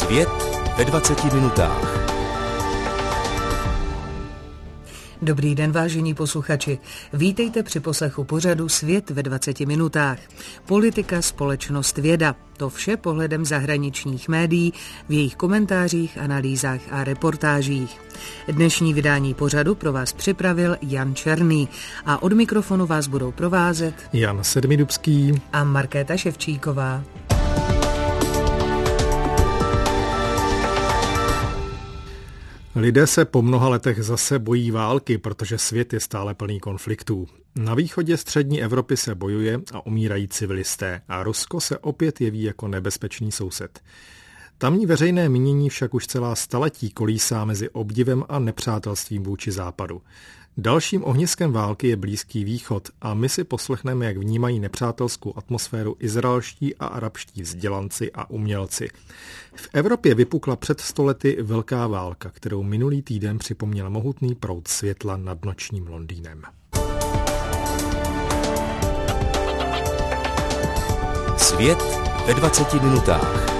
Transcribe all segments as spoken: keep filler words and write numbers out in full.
Svět ve dvaceti minutách. Dobrý den, vážení posluchači. Vítejte při poslechu pořadu Svět ve dvaceti minutách. Politika, společnost, věda. To vše pohledem zahraničních médií, v jejich komentářích, analýzách a reportážích. Dnešní vydání pořadu pro vás připravil Jan Černý a od mikrofonu vás budou provázet Jan Sedmidubský a Markéta Ševčíková. Lidé se po mnoha letech zase bojí války, protože svět je stále plný konfliktů. Na východě střední Evropy se bojuje a umírají civilisté a Rusko se opět jeví jako nebezpečný soused. Tamní veřejné mínění však už celá staletí kolísá mezi obdivem a nepřátelstvím vůči západu. Dalším ohniskem války je Blízký východ a my si poslechneme, jak vnímají nepřátelskou atmosféru izraelští a arabští vzdělanci a umělci. V Evropě vypukla před sto lety velká válka, kterou minulý týden připomněl mohutný proud světla nad nočním Londýnem. Svět ve dvaceti minutách.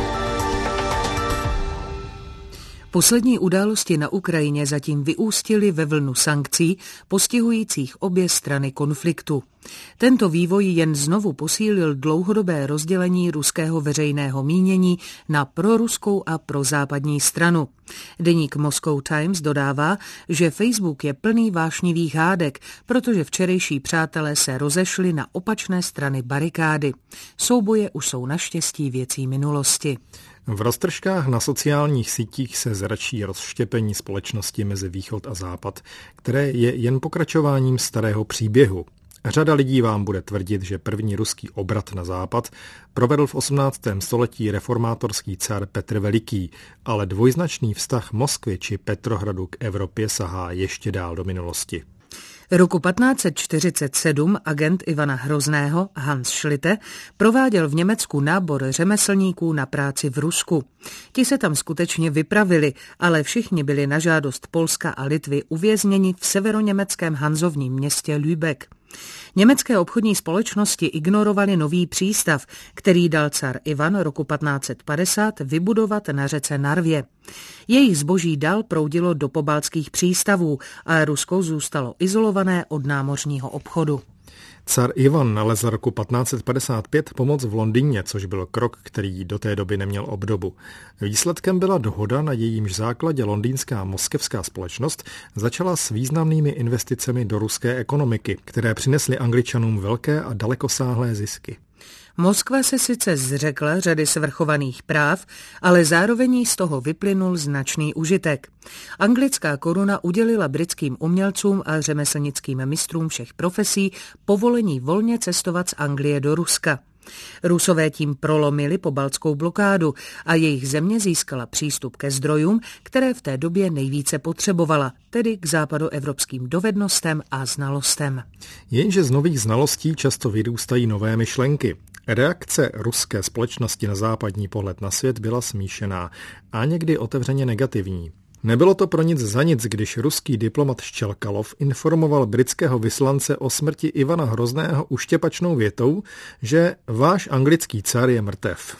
Poslední události na Ukrajině zatím vyústily ve vlnu sankcí postihujících obě strany konfliktu. Tento vývoj jen znovu posílil dlouhodobé rozdělení ruského veřejného mínění na proruskou a prozápadní stranu. Deník Moscow Times dodává, že Facebook je plný vášnivých hádek, protože včerejší přátelé se rozešli na opačné strany barikády. Souboje už jsou naštěstí věcí minulosti. V roztržkách na sociálních sítích se zračí rozštěpení společnosti mezi východ a západ, které je jen pokračováním starého příběhu. Řada lidí vám bude tvrdit, že první ruský obrat na západ provedl v osmnáctém století reformátorský car Petr Veliký, ale dvojznačný vztah Moskvy či Petrohradu k Evropě sahá ještě dál do minulosti. Roku patnáct set čtyřicet sedm agent Ivana Hrozného Hans Schlitte prováděl v Německu nábor řemeslníků na práci v Rusku. Ti se tam skutečně vypravili, ale všichni byli na žádost Polska a Litvy uvězněni v severoněmeckém hanzovním městě Lübeck. Německé obchodní společnosti ignorovaly nový přístav, který dal car Ivan roku patnáct set padesát vybudovat na řece Narvě. Jejich zboží dál proudilo do pobaltských přístavů a Rusko zůstalo izolované od námořního obchodu. Car Ivan nalezl roku patnáct set padesát pět pomoc v Londýně, což byl krok, který do té doby neměl obdobu. Výsledkem byla dohoda, na jejímž základě londýnská a moskevská společnost začala s významnými investicemi do ruské ekonomiky, které přinesly Angličanům velké a dalekosáhlé zisky. Moskva se sice zřekla řady svrchovaných práv, ale zároveň jí z toho vyplynul značný užitek. Anglická koruna udělila britským umělcům a řemeslnickým mistrům všech profesí povolení volně cestovat z Anglie do Ruska. Rusové tím prolomili pobaltskou blokádu a jejich země získala přístup ke zdrojům, které v té době nejvíce potřebovala, tedy k západoevropským dovednostem a znalostem. Jenže z nových znalostí často vyrůstají nové myšlenky. Reakce ruské společnosti na západní pohled na svět byla smíšená a někdy otevřeně negativní. Nebylo to pro nic za nic, když ruský diplomat Ščelkalov informoval britského vyslance o smrti Ivana Hrozného uštěpačnou větou, že váš anglický car je mrtev.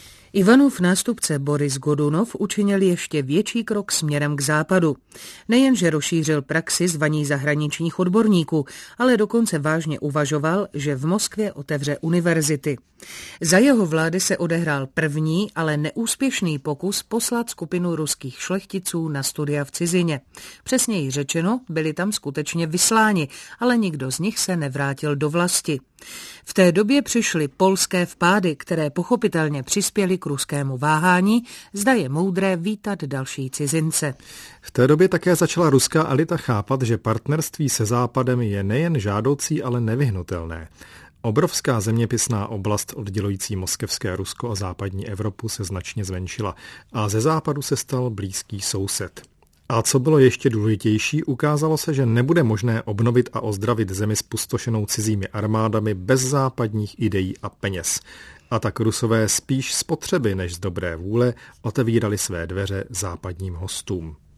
Ivanův nástupce Boris Godunov učinil ještě větší krok směrem k západu. Nejenže rozšířil praxi zvaní zahraničních odborníků, ale dokonce vážně uvažoval, že v Moskvě otevře univerzity. Za jeho vlády se odehrál první, ale neúspěšný pokus poslat skupinu ruských šlechticů na studia v cizině. Přesněji řečeno, byli tam skutečně vysláni, ale nikdo z nich se nevrátil do vlasti. V té době přišly polské vpády, které pochopitelně přispěly k ruskému váhání, zda je moudré vítat další cizince. V té době také začala ruská elita chápat, že partnerství se západem je nejen žádoucí, ale nevyhnutelné. Obrovská zeměpisná oblast oddělující moskevské Rusko a západní Evropu se značně zvenčila a ze západu se stal blízký soused. A co bylo ještě důležitější, ukázalo se, že nebude možné obnovit a ozdravit zemi spustošenou cizími armádami bez západních ideí a peněz. A tak Rusové spíš z potřeby než z dobré vůle otevírali své dveře západním hostům.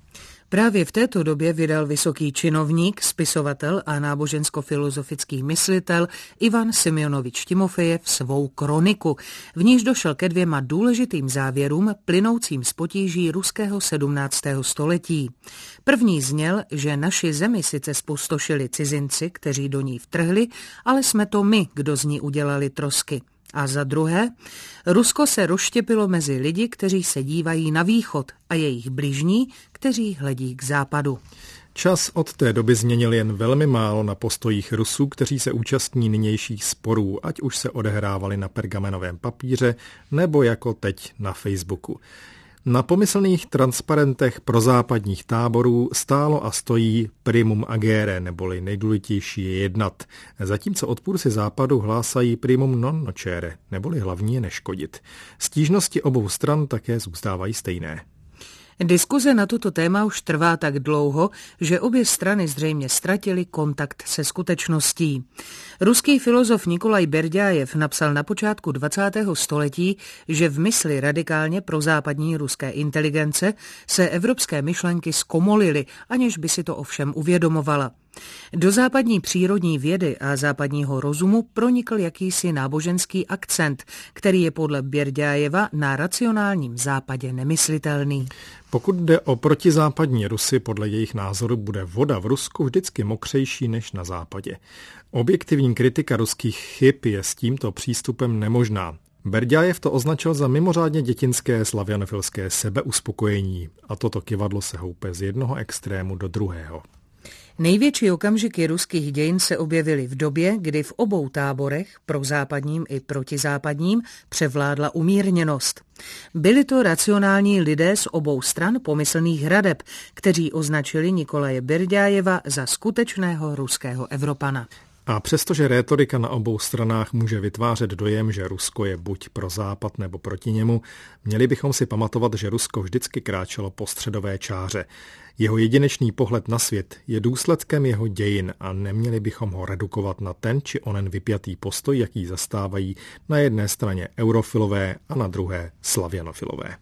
Právě v této době vydal vysoký činovník, spisovatel a nábožensko-filozofický myslitel Ivan Semjonovič Timofejev svou kroniku, v níž došel ke dvěma důležitým závěrům plynoucím z potíží ruského sedmnáctého století. První zněl, že naši zemi sice zpustošili cizinci, kteří do ní vtrhli, ale jsme to my, kdo z ní udělali trosky. A za druhé, Rusko se rozštěpilo mezi lidi, kteří se dívají na východ, a jejich bližní, kteří hledí k západu. Čas od té doby změnil jen velmi málo na postojích Rusů, kteří se účastní nynějších sporů, ať už se odehrávali na pergamenovém papíře nebo jako teď na Facebooku. Na pomyslných transparentech prozápadních táborů stálo a stojí primum agere, neboli nejdůležitější je jednat, zatímco odpůrci západu hlásají primum non nocere, neboli hlavní je neškodit. Stížnosti obou stran také zůstávají stejné. Diskuze na toto téma už trvá tak dlouho, že obě strany zřejmě ztratily kontakt se skutečností. Ruský filozof Nikolaj Berďájev napsal na počátku dvacátého století, že v mysli radikálně prozápadní ruské inteligence se evropské myšlenky zkomolily, aniž by si to ovšem uvědomovala. Do západní přírodní vědy a západního rozumu pronikl jakýsi náboženský akcent, který je podle Berďájeva na racionálním západě nemyslitelný. Pokud jde o protizápadní Rusy, podle jejich názoru bude voda v Rusku vždycky mokřejší než na západě. Objektivní kritika ruských chyb je s tímto přístupem nemožná. Berďájev to označil za mimořádně dětinské slavianofilské sebeuspokojení a toto kyvadlo se houpe z jednoho extrému do druhého. Největší okamžiky ruských dějin se objevily v době, kdy v obou táborech, prozápadním i protizápadním, převládla umírněnost. Byli to racionální lidé z obou stran pomyslných hradeb, kteří označili Nikolaje Berďájeva za skutečného ruského Evropana. A přestože rétorika na obou stranách může vytvářet dojem, že Rusko je buď pro západ nebo proti němu, měli bychom si pamatovat, že Rusko vždycky kráčelo po středové čáře. Jeho jedinečný pohled na svět je důsledkem jeho dějin a neměli bychom ho redukovat na ten či onen vypjatý postoj, jaký zastávají na jedné straně eurofilové a na druhé slavianofilové.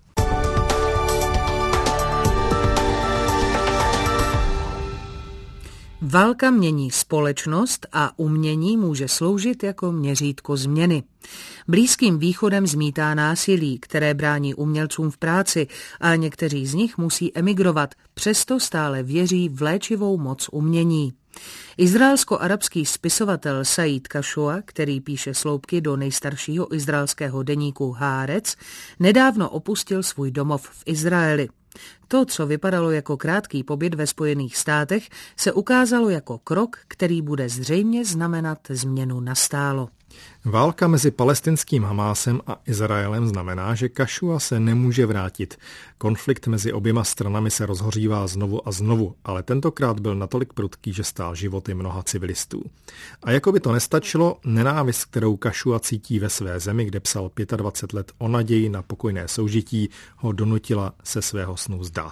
Válka mění společnost a umění může sloužit jako měřítko změny. Blízkým východem zmítá násilí, které brání umělcům v práci a někteří z nich musí emigrovat, přesto stále věří v léčivou moc umění. Izraelsko-arabský spisovatel Said Kašua, který píše sloupky do nejstaršího izraelského deníku Haaretz, nedávno opustil svůj domov v Izraeli. To, co vypadalo jako krátký pobyt ve Spojených státech, se ukázalo jako krok, který bude zřejmě znamenat změnu nastálo. Válka mezi palestinským Hamásem a Izraelem znamená, že Kašua se nemůže vrátit. Konflikt mezi oběma stranami se rozhořívá znovu a znovu, ale tentokrát byl natolik prudký, že stál životy mnoha civilistů. A jako by to nestačilo, nenávist, kterou Kašua cítí ve své zemi, kde psal dvacet pět let o naději na pokojné soužití, ho donutila se svého snu vzdát.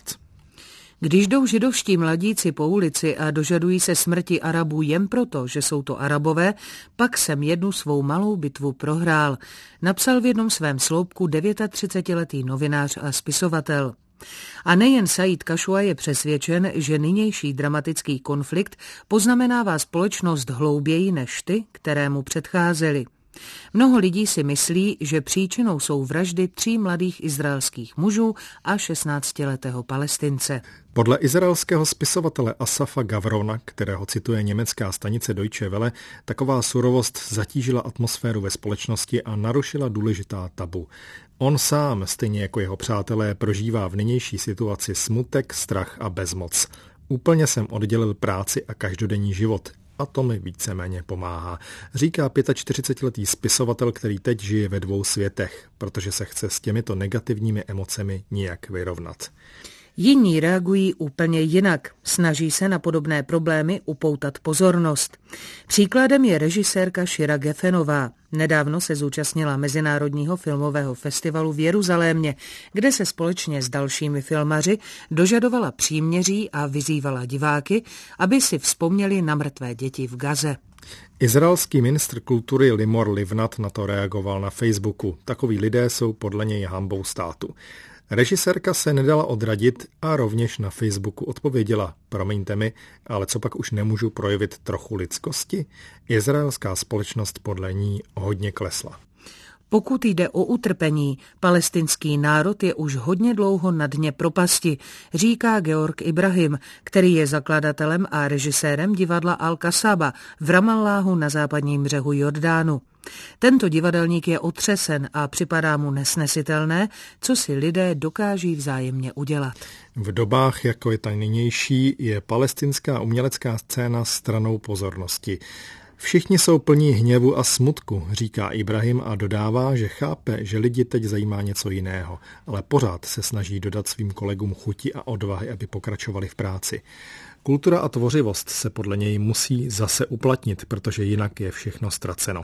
Když jdou židovští mladíci po ulici a dožadují se smrti Arabů jen proto, že jsou to Arabové, pak jsem jednu svou malou bitvu prohrál, napsal v jednom svém sloupku třicetidevětiletý novinář a spisovatel. A nejen Said Kašua je přesvědčen, že nynější dramatický konflikt poznamenává společnost hlouběji než ty, které mu předcházely. Mnoho lidí si myslí, že příčinou jsou vraždy tří mladých izraelských mužů a šestnáctiletého Palestince. Podle izraelského spisovatele Asafa Gavrona, kterého cituje německá stanice Deutsche Welle, taková surovost zatížila atmosféru ve společnosti a narušila důležitá tabu. On sám, stejně jako jeho přátelé, prožívá v nynější situaci smutek, strach a bezmoc. Úplně jsem oddělil práci a každodenní život. A to mi víceméně pomáhá, říká čtyřicetiletý spisovatel, který teď žije ve dvou světech, protože se chce s těmito negativními emocemi nijak vyrovnat. Jiní reagují úplně jinak, snaží se na podobné problémy upoutat pozornost. Příkladem je režisérka Shira Gefenová. Nedávno se zúčastnila Mezinárodního filmového festivalu v Jeruzalémě, kde se společně s dalšími filmaři dožadovala příměří a vyzývala diváky, aby si vzpomněli na mrtvé děti v Gaze. Izraelský ministr kultury Limor Livnat na to reagoval na Facebooku. Takoví lidé jsou podle něj hanbou státu. Režisérka se nedala odradit a rovněž na Facebooku odpověděla: promiňte mi, ale co pak už nemůžu projevit trochu lidskosti? Izraelská společnost podle ní hodně klesla. Pokud jde o utrpení, palestinský národ je už hodně dlouho na dně propasti, říká Georg Ibrahim, který je zakladatelem a režisérem divadla Al-Kasaba v Ramalláhu na západním břehu Jordánu. Tento divadelník je otřesen a připadá mu nesnesitelné, co si lidé dokáží vzájemně udělat. V dobách, jako je ta nynější, je palestinská umělecká scéna stranou pozornosti. Všichni jsou plní hněvu a smutku, říká Ibrahim a dodává, že chápe, že lidi teď zajímá něco jiného, ale pořád se snaží dodat svým kolegům chuti a odvahy, aby pokračovali v práci. Kultura a tvořivost se podle něj musí zase uplatnit, protože jinak je všechno ztraceno.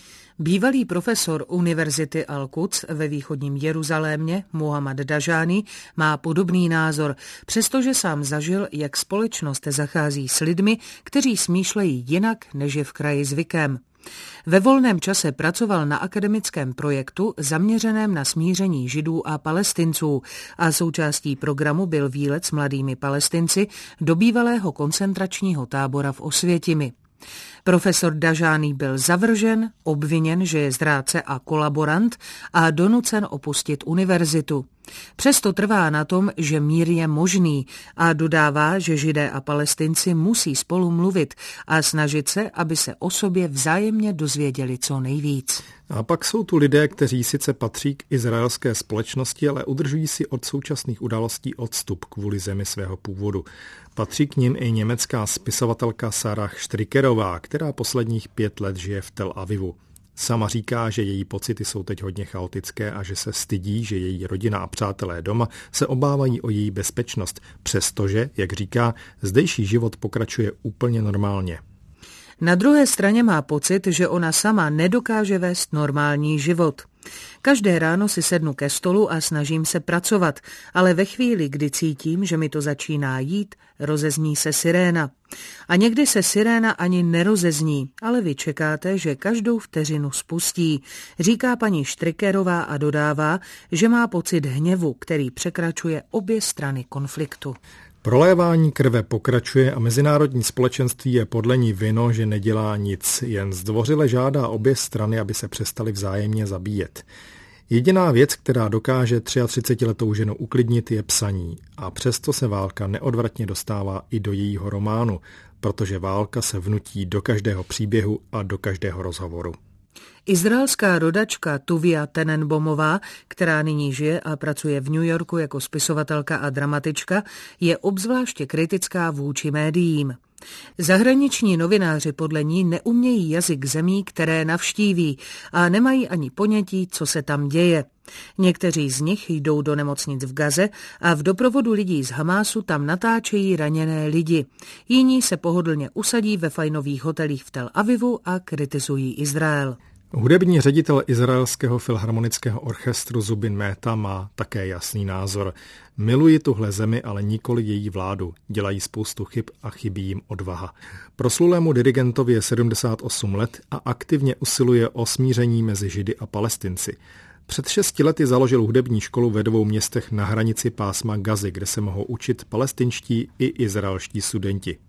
Bývalý profesor Univerzity Al-Quds ve východním Jeruzalémě Mohammad Dajani má podobný názor, přestože sám zažil, jak společnost zachází s lidmi, kteří smýšlejí jinak, než je v kraji zvykem. Ve volném čase pracoval na akademickém projektu zaměřeném na smíření Židů a Palestinců a součástí programu byl výlet s mladými Palestinci do bývalého koncentračního tábora v Osvětimi. Profesor Dajani byl zavržen, obviněn, že je zrádce a kolaborant a donucen opustit univerzitu. Přesto trvá na tom, že mír je možný a dodává, že Židé a Palestinci musí spolu mluvit a snažit se, aby se o sobě vzájemně dozvěděli co nejvíc. A pak jsou tu lidé, kteří sice patří k izraelské společnosti, ale udržují si od současných událostí odstup kvůli zemi svého původu. Patří k nim i německá spisovatelka Sarah Strickerová, která posledních pět let žije v Tel Avivu. Sama říká, že její pocity jsou teď hodně chaotické a že se stydí, že její rodina a přátelé doma se obávají o její bezpečnost, přestože, jak říká, zdejší život pokračuje úplně normálně. Na druhé straně má pocit, že ona sama nedokáže vést normální život. Každé ráno si sednu ke stolu a snažím se pracovat, ale ve chvíli, kdy cítím, že mi to začíná jít, rozezní se siréna. A někdy se siréna ani nerozezní, ale vy čekáte, že každou vteřinu spustí, říká paní Strickerová a dodává, že má pocit hněvu, který překračuje obě strany konfliktu. Prolévání krve pokračuje a mezinárodní společenství je podle ní vino, že nedělá nic, jen zdvořile žádá obě strany, aby se přestali vzájemně zabíjet. Jediná věc, která dokáže třiatřicetiletou ženu uklidnit, je psaní a přesto se válka neodvratně dostává i do jejího románu, protože válka se vnutí do každého příběhu a do každého rozhovoru. Izraelská rodačka Tuvia Tenenbomová, která nyní žije a pracuje v New Yorku jako spisovatelka a dramatička, je obzvláště kritická vůči médiím. Zahraniční novináři podle ní neumějí jazyk zemí, které navštíví a nemají ani ponětí, co se tam děje. Někteří z nich jdou do nemocnic v Gaze a v doprovodu lidí z Hamásu tam natáčejí raněné lidi. Jiní se pohodlně usadí ve fajnových hotelích v Tel Avivu a kritizují Izrael. Hudební ředitel Izraelského filharmonického orchestru Zubin Mehta má také jasný názor. Miluji tuhle zemi, ale nikoli její vládu. Dělají spoustu chyb a chybí jim odvaha. Proslulému dirigentovi je sedmdesát osm let a aktivně usiluje o smíření mezi Židy a Palestinci. Před šesti lety založil hudební školu ve dvou městech na hranici pásma Gazy, kde se mohou učit palestinští i izraelští studenti.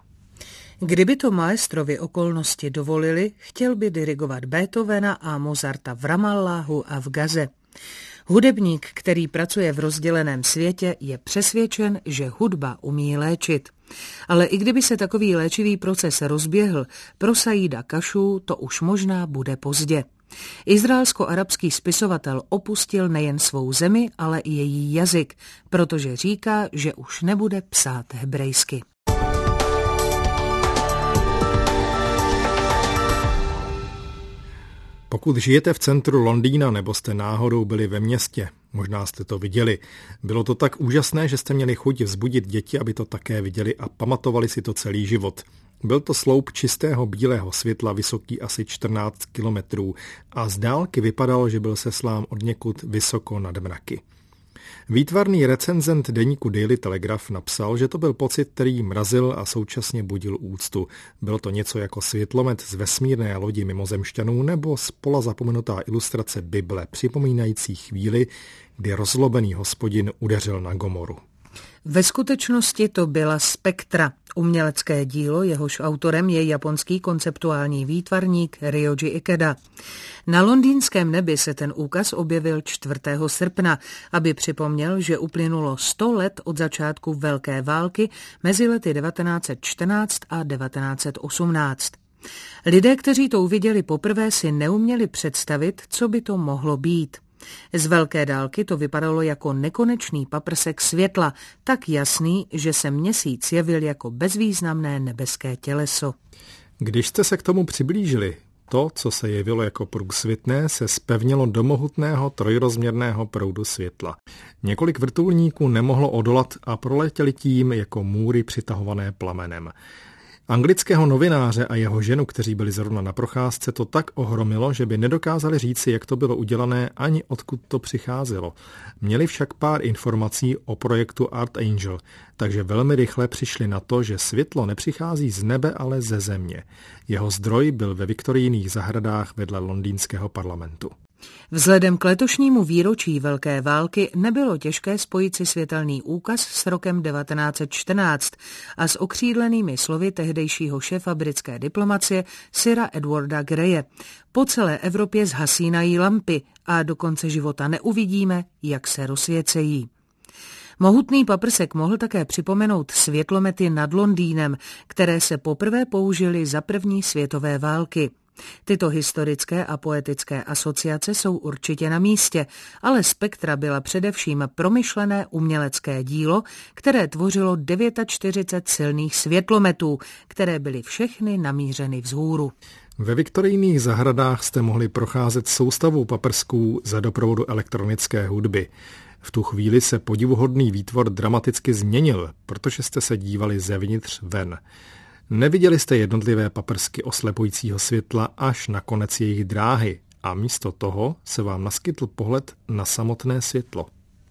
Kdyby to maestrovi okolnosti dovolili, chtěl by dirigovat Beethovena a Mozarta v Ramalláhu a v Gaze. Hudebník, který pracuje v rozděleném světě, je přesvědčen, že hudba umí léčit. Ale i kdyby se takový léčivý proces rozběhl, pro Saída Kašu to už možná bude pozdě. Izraelsko-arabský spisovatel opustil nejen svou zemi, ale i její jazyk, protože říká, že už nebude psát hebrejsky. Pokud žijete v centru Londýna nebo jste náhodou byli ve městě, možná jste to viděli, bylo to tak úžasné, že jste měli chuť vzbudit děti, aby to také viděli a pamatovali si to celý život. Byl to sloup čistého bílého světla, vysoký asi čtrnáct kilometrů a z dálky vypadalo, že byl seslán odněkud vysoko nad mraky. Výtvarný recenzent deníku Daily Telegraph napsal, že to byl pocit, který mrazil a současně budil úctu. Bylo to něco jako světlomet z vesmírné lodi mimozemšťanů nebo spola zapomenutá ilustrace Bible, připomínající chvíli, kdy rozlobený Hospodin udeřil na Gomoru. Ve skutečnosti to byla Spektra, umělecké dílo, jehož autorem je japonský konceptuální výtvarník Ryoji Ikeda. Na londýnském nebi se ten úkaz objevil čtvrtého srpna, aby připomněl, že uplynulo sto let od začátku Velké války mezi lety devatenáct set čtrnáct a devatenáct set osmnáct. Lidé, kteří to uviděli poprvé, si neuměli představit, co by to mohlo být. Z velké dálky to vypadalo jako nekonečný paprsek světla, tak jasný, že se měsíc jevil jako bezvýznamné nebeské těleso. Když jste se k tomu přiblížili, to, co se jevilo jako průsvitné, se zpevnilo do mohutného trojrozměrného proudu světla. Několik vrtulníků nemohlo odolat a proletěli tím jako můry přitahované plamenem. Anglického novináře a jeho ženu, kteří byli zrovna na procházce, to tak ohromilo, že by nedokázali říci, jak to bylo udělané, ani odkud to přicházelo. Měli však pár informací o projektu Art Angel, takže velmi rychle přišli na to, že světlo nepřichází z nebe, ale ze země. Jeho zdroj byl ve viktorijních zahradách vedle londýnského parlamentu. Vzhledem k letošnímu výročí Velké války nebylo těžké spojit si světelný úkaz s rokem devatenáct set čtrnáct a s okřídlenými slovy tehdejšího šéfa britské diplomacie Sira Edwarda Greje. Po celé Evropě zhasínají lampy a do konce života neuvidíme, jak se rozsvěcejí. Mohutný paprsek mohl také připomenout světlomety nad Londýnem, které se poprvé použily za první světové války. Tyto historické a poetické asociace jsou určitě na místě, ale Spektra byla především promyšlené umělecké dílo, které tvořilo čtyřicet devět silných světlometů, které byly všechny namířeny vzhůru. Ve viktorijních zahradách jste mohli procházet soustavou paprsků za doprovodu elektronické hudby. V tu chvíli se podivuhodný výtvor dramaticky změnil, protože jste se dívali zevnitř ven. Neviděli jste jednotlivé paprsky oslepujícího světla až na konec jejich dráhy a místo toho se vám naskytl pohled na samotné světlo.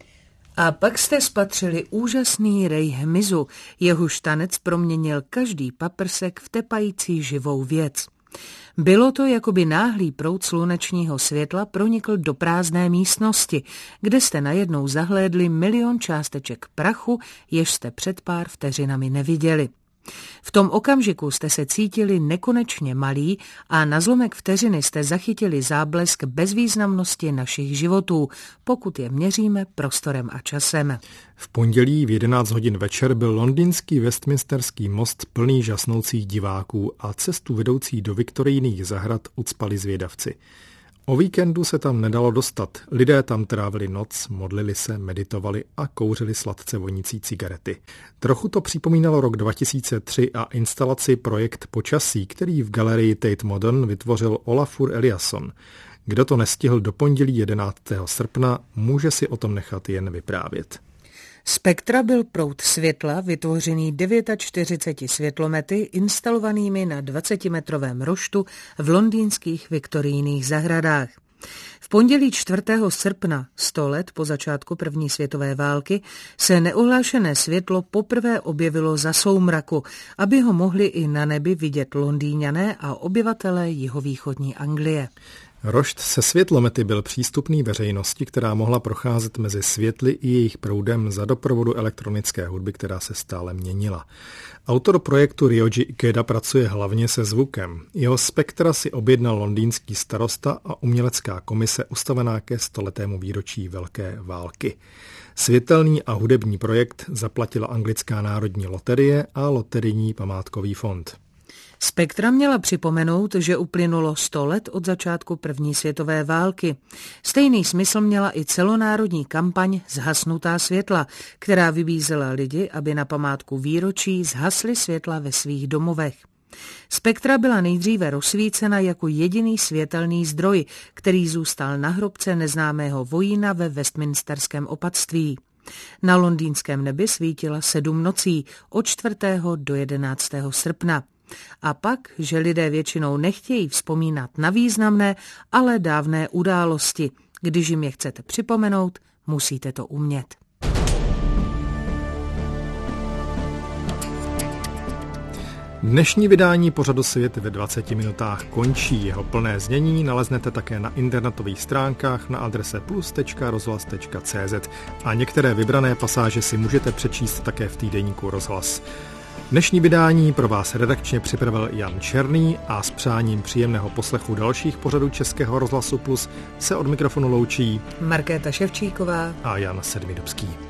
A pak jste spatřili úžasný rej hmyzu, jehož tanec proměnil každý paprsek v tepající živou věc. Bylo to, jako by náhlý proud slunečního světla pronikl do prázdné místnosti, kde jste najednou zahlédli milion částeček prachu, jež jste před pár vteřinami neviděli. V tom okamžiku jste se cítili nekonečně malí a na zlomek vteřiny jste zachytili záblesk bezvýznamnosti našich životů, pokud je měříme prostorem a časem. V pondělí v jedenáct hodin večer byl londýnský Westminsterský most plný žasnoucích diváků a cestu vedoucí do viktorijních zahrad ucpali zvědavci. O víkendu se tam nedalo dostat. Lidé tam trávili noc, modlili se, meditovali a kouřili sladce vonící cigarety. Trochu to připomínalo rok dva tisíce tři a instalaci Projekt počasí, který v galerii Tate Modern vytvořil Olafur Eliasson. Kdo to nestihl do pondělí jedenáctého srpna, může si o tom nechat jen vyprávět. Spektra byl proud světla vytvořený čtyřiceti devíti světlomety instalovanými na dvacetimetrovém roštu v londýnských viktorijních zahradách. V pondělí čtvrtého srpna, sto let po začátku první světové války, se neohlášené světlo poprvé objevilo za soumraku, aby ho mohli i na nebi vidět Londýňané a obyvatelé jihovýchodní Anglie. Rošt se světlomety byl přístupný veřejnosti, která mohla procházet mezi světly i jejich proudem za doprovodu elektronické hudby, která se stále měnila. Autor projektu Ryoji Ikeda pracuje hlavně se zvukem. Jeho Spektra si objednal londýnský starosta a umělecká komise ustavená ke stoletému výročí Velké války. Světelný a hudební projekt zaplatila anglická národní loterie a loterijní památkový fond. Spektra měla připomenout, že uplynulo sto let od začátku první světové války. Stejný smysl měla i celonárodní kampaň Zhasnutá světla, která vybízela lidi, aby na památku výročí zhasly světla ve svých domovech. Spektra byla nejdříve rozsvícena jako jediný světelný zdroj, který zůstal na hrobce neznámého vojína ve Westminsterském opatství. Na londýnském nebi svítila sedm nocí od čtvrtého do jedenáctého srpna. A pak, že lidé většinou nechtějí vzpomínat na významné, ale dávné události. Když jim je chcete připomenout, Musíte to umět. Dnešní vydání pořadu Svět ve dvaceti minutách končí. Jeho plné znění naleznete také na internetových stránkách na adrese plus tečka rozhlas tečka cé zet a některé vybrané pasáže si můžete přečíst také v týdeníku Rozhlas. Dnešní vydání pro vás redakčně připravil Jan Černý a s přáním příjemného poslechu dalších pořadů Českého rozhlasu Plus se od mikrofonu loučí Markéta Ševčíková a Jan Sedmidubský.